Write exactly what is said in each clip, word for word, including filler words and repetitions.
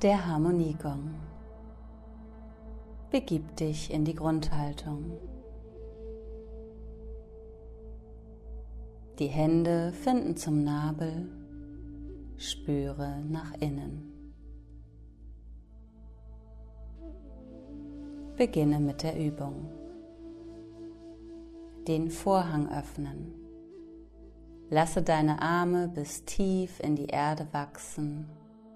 Der Harmoniegong. Begib dich in die Grundhaltung. Die Hände finden zum Nabel, spüre nach innen. Beginne mit der Übung. Den Vorhang öffnen. Lasse deine Arme bis tief in die Erde wachsen.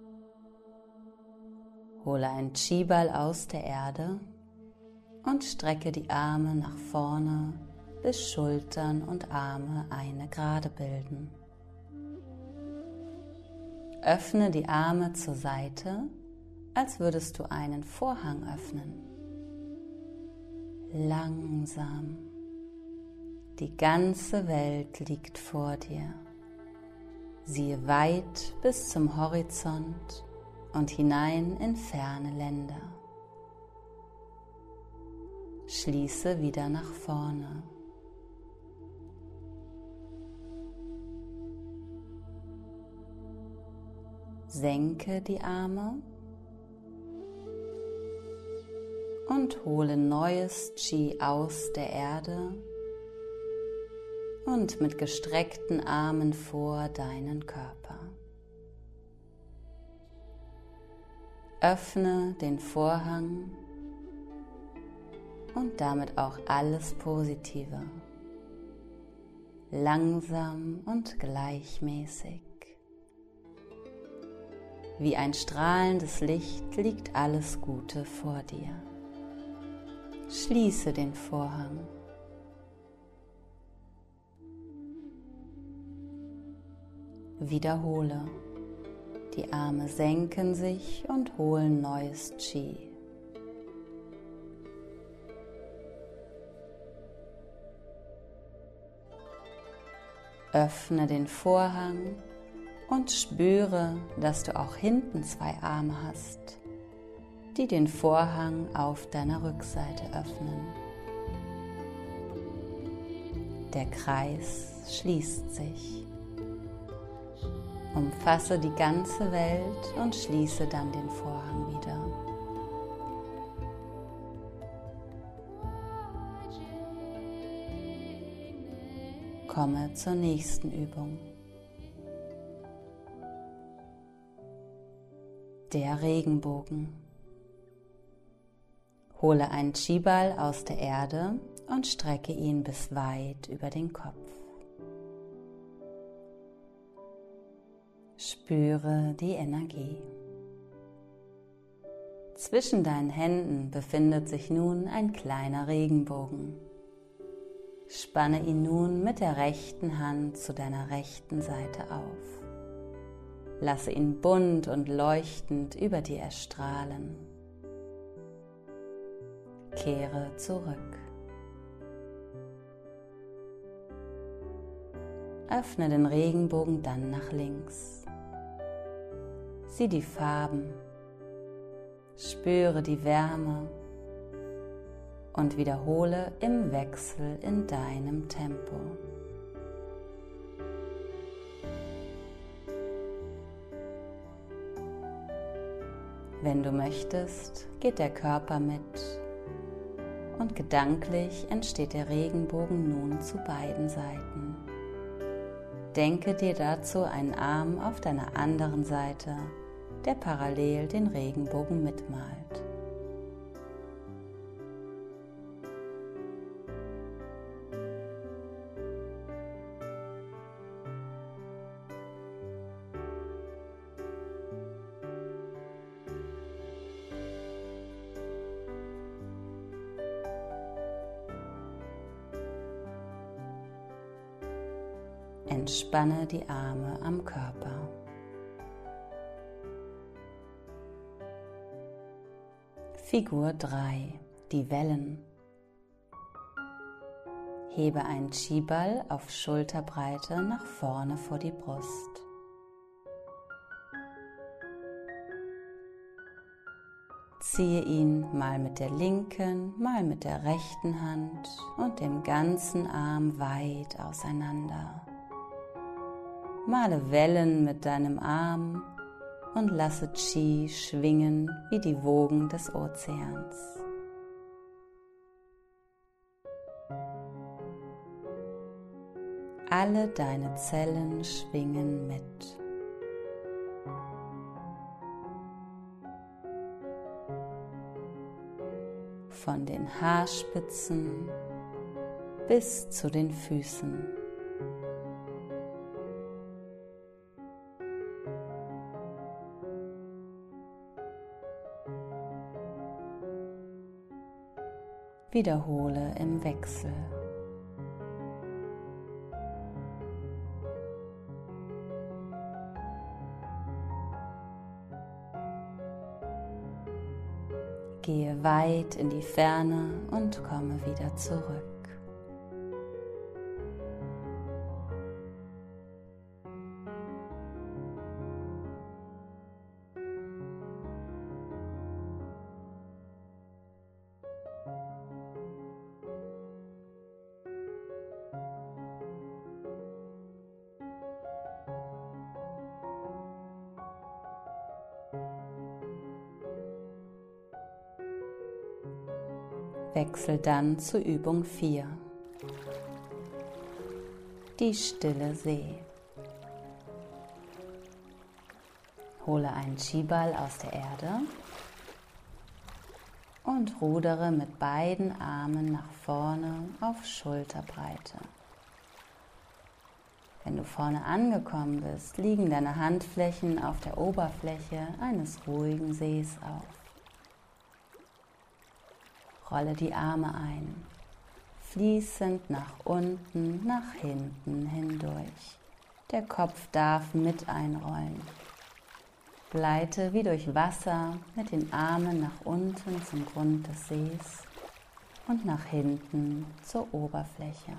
Hole ein Chi-Ball aus der Erde und strecke die Arme nach vorne, bis Schultern und Arme eine Gerade bilden. Öffne die Arme zur Seite, als würdest du einen Vorhang öffnen. Langsam. Die ganze Welt liegt vor dir. Siehe weit bis zum Horizont und hinein in ferne Länder. Schließe wieder nach vorne. Senke die Arme und hole neues Qi aus der Erde und mit gestreckten Armen vor deinen Körper. Öffne den Vorhang und damit auch alles Positive. Langsam und gleichmäßig. Wie ein strahlendes Licht liegt alles Gute vor dir. Schließe den Vorhang. Wiederhole. Die Arme senken sich und holen neues Qi. Öffne den Vorhang und spüre, dass du auch hinten zwei Arme hast, die den Vorhang auf deiner Rückseite öffnen. Der Kreis schließt sich. Umfasse die ganze Welt und schließe dann den Vorhang wieder. Komme zur nächsten Übung. Der Regenbogen. Hole einen Chi-Ball aus der Erde und strecke ihn bis weit über den Kopf. Spüre die Energie. Zwischen deinen Händen befindet sich nun ein kleiner Regenbogen. Spanne ihn nun mit der rechten Hand zu deiner rechten Seite auf. Lasse ihn bunt und leuchtend über dir erstrahlen. Kehre zurück. Öffne den Regenbogen dann nach links. Sieh die Farben, spüre die Wärme und wiederhole im Wechsel in deinem Tempo. Wenn du möchtest, geht der Körper mit und gedanklich entsteht der Regenbogen nun zu beiden Seiten. Denke dir dazu einen Arm auf deiner anderen Seite, der parallel den Regenbogen mitmalt. Entspanne die Arme am Körper. Figur drei. Die Wellen. Hebe einen Chi-Ball auf Schulterbreite nach vorne vor die Brust. Ziehe ihn mal mit der linken, mal mit der rechten Hand und dem ganzen Arm weit auseinander. Male Wellen mit deinem Arm und lasse Qi schwingen wie die Wogen des Ozeans. Alle deine Zellen schwingen mit. Von den Haarspitzen bis zu den Füßen. Wiederhole im Wechsel. Gehe weit in die Ferne und komme wieder zurück. Wechsel dann zu Übung vier. Die stille See. Hole einen Qi-Ball aus der Erde und rudere mit beiden Armen nach vorne auf Schulterbreite. Wenn du vorne angekommen bist, liegen deine Handflächen auf der Oberfläche eines ruhigen Sees auf. Rolle die Arme ein, fließend nach unten, nach hinten hindurch. Der Kopf darf mit einrollen. Gleite wie durch Wasser mit den Armen nach unten zum Grund des Sees und nach hinten zur Oberfläche.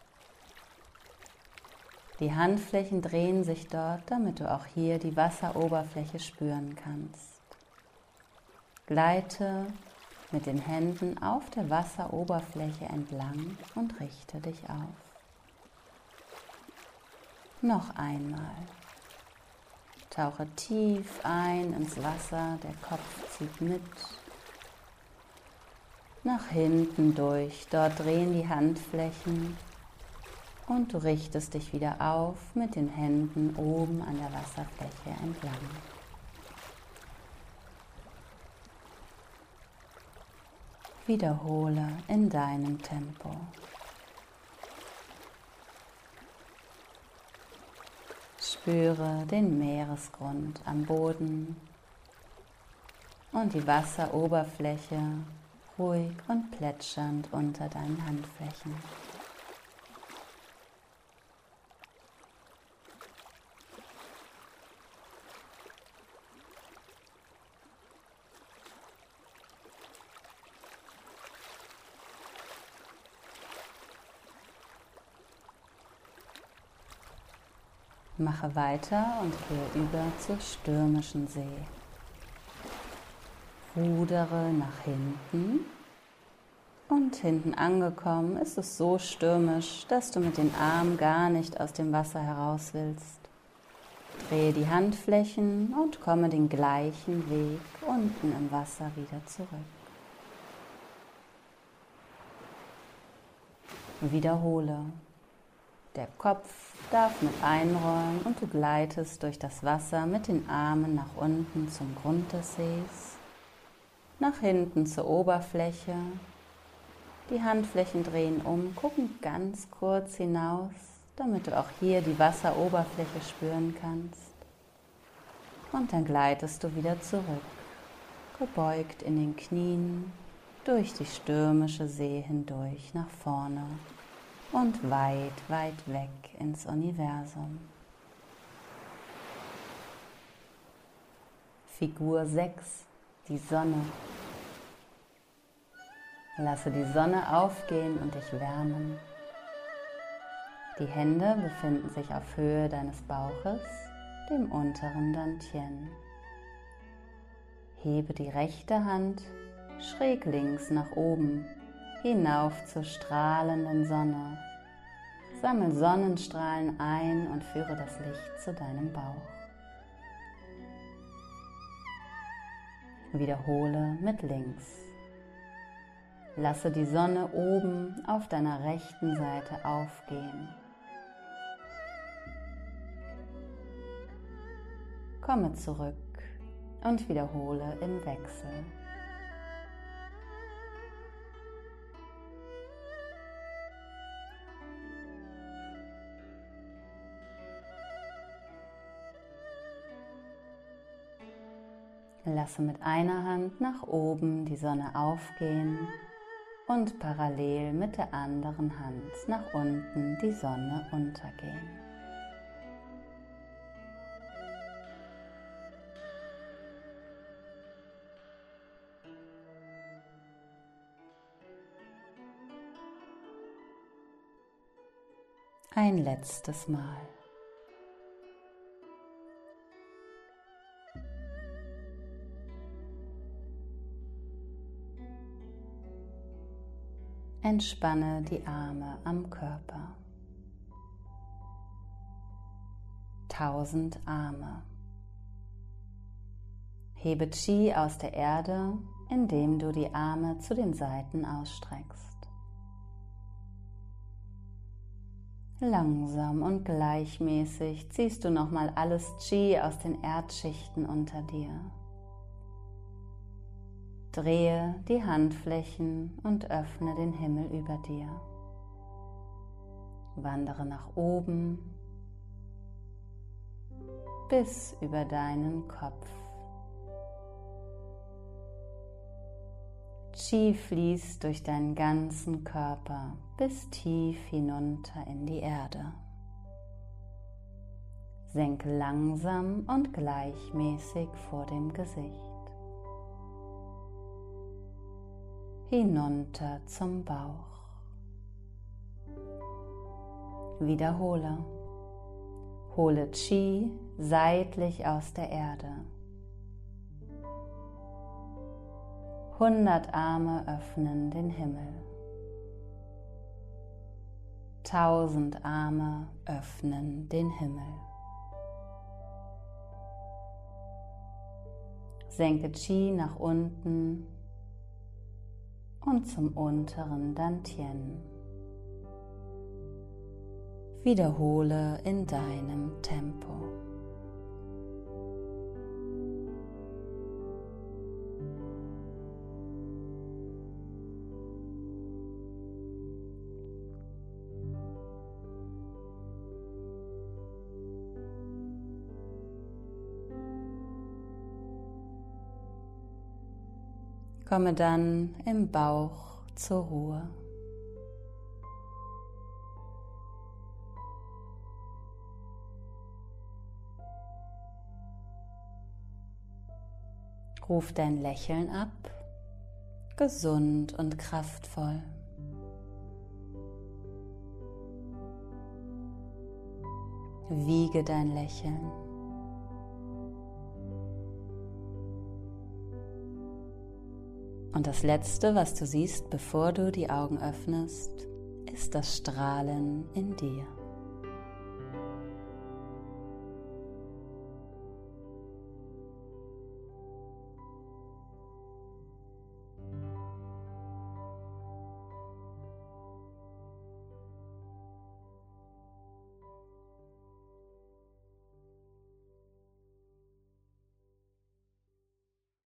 Die Handflächen drehen sich dort, damit du auch hier die Wasseroberfläche spüren kannst. Gleite mit den Händen auf der Wasseroberfläche entlang und richte dich auf. Noch einmal. Tauche tief ein ins Wasser, der Kopf zieht mit. Nach hinten durch, dort drehen die Handflächen und du richtest dich wieder auf mit den Händen oben an der Wasserfläche entlang. Wiederhole in deinem Tempo. Spüre den Meeresgrund am Boden und die Wasseroberfläche ruhig und plätschernd unter deinen Handflächen. Mache weiter und gehe über zur stürmischen See. Rudere nach hinten und hinten angekommen ist es so stürmisch, dass du mit den Armen gar nicht aus dem Wasser heraus willst. Drehe die Handflächen und komme den gleichen Weg unten im Wasser wieder zurück. Wiederhole. Der Kopf darf mit einrollen und du gleitest durch das Wasser mit den Armen nach unten zum Grund des Sees, nach hinten zur Oberfläche. Die Handflächen drehen um, gucken ganz kurz hinaus, damit du auch hier die Wasseroberfläche spüren kannst. Und dann gleitest du wieder zurück, gebeugt in den Knien, durch die stürmische See hindurch nach vorne. Und weit, weit weg ins Universum. Figur sechs, die Sonne. Lasse die Sonne aufgehen und dich wärmen. Die Hände befinden sich auf Höhe deines Bauches, dem unteren Dantien. Hebe die rechte Hand schräg links nach oben, hinauf zur strahlenden Sonne. Sammel Sonnenstrahlen ein und führe das Licht zu deinem Bauch. Wiederhole mit links. Lasse die Sonne oben auf deiner rechten Seite aufgehen. Komme zurück und wiederhole im Wechsel. Lasse mit einer Hand nach oben die Sonne aufgehen und parallel mit der anderen Hand nach unten die Sonne untergehen. Ein letztes Mal. Entspanne die Arme am Körper. Tausend Arme. Hebe Qi aus der Erde, indem du die Arme zu den Seiten ausstreckst. Langsam und gleichmäßig ziehst du nochmal alles Qi aus den Erdschichten unter dir. Drehe die Handflächen und öffne den Himmel über dir. Wandere nach oben bis über deinen Kopf. Qi fließt durch deinen ganzen Körper bis tief hinunter in die Erde. Senke langsam und gleichmäßig vor dem Gesicht. Hinunter zum Bauch. Wiederhole. Hole Qi seitlich aus der Erde. Hundert Arme öffnen den Himmel. Tausend Arme öffnen den Himmel. Senke Qi nach unten und zum unteren Dantian. Wiederhole in deinem Tempo. Komme dann im Bauch zur Ruhe. Ruf dein Lächeln ab, gesund und kraftvoll. Wiege dein Lächeln. Und das Letzte, was du siehst, bevor du die Augen öffnest, ist das Strahlen in dir.